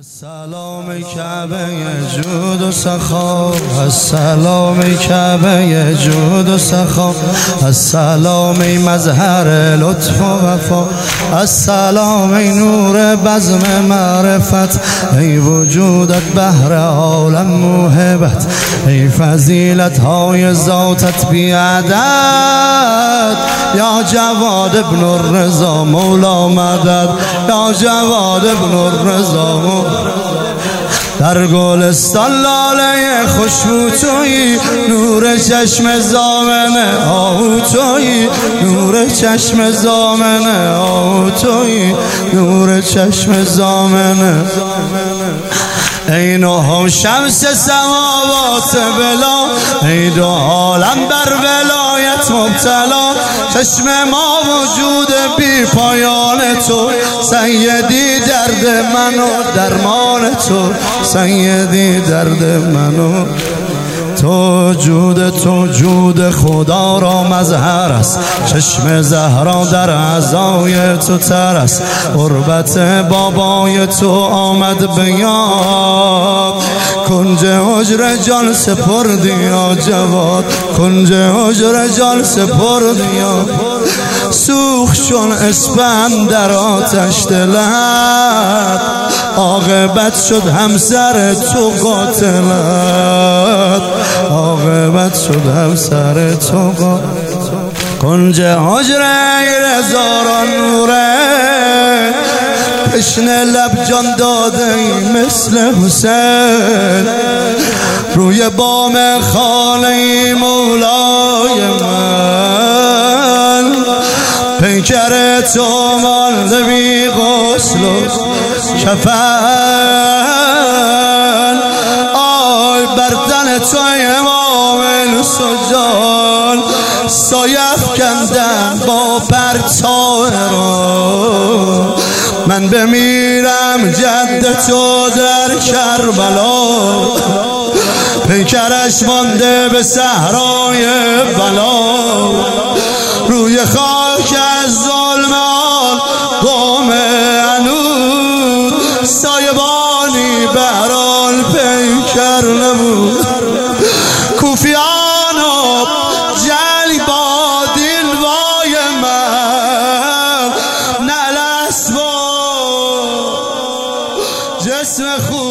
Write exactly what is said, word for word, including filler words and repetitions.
السلام کعبه جود و سخا، السلام کعبه جود و سخا، السلام مظهر لطف و وفا، السلام نور بزم معرفت، ای وجودت بحر عالم موهبت، ای فضیلت های ذاتت بی عدد، یا جواد ابن الرضا مولا مدد، یا جواد ابن الرضا مولا. در گلستان لاله خوشبو تویی، نور چشم زامن آهو تویی، نور چشم زامن آهو تویی، نور چشم زامن. ای نهم شمس سماوات بلا، ای دو عالم بر ولایت مبتلا، چشم ما وجود بی پایان تو، سیدی درد من و درمان تو، سیدی درد من و تو. جود تو جود خدا را مظهر است، چشم زهرا در اعضای تو تر است، قربت بابای تو آمد به یاد، کنج حجر جان سپردی یا جواد، کنج حجر جان سپردی یا سوخت چون اسپند در آتش دلت، عاقبت شد همسر تو قاتلت، عاقبت شد همسر تو قاتلت. کنج حجره هزاران نوره، تشنه لب جان داده مثل حسین، روی بام خانه مولای من، پیکر تو مانده بی غسل و کفن، آی بردن تو امام سجان، سایه افکندن با پرتار رو، من بمیرم جد تو در کربلا، پیکرش مانده به صحرای بلا، روی خاک از ظلمان قوم عنود، سایبانی بهرال پیکر نبود. کوفیانو جلی بادین وای من، نلست با جسم خود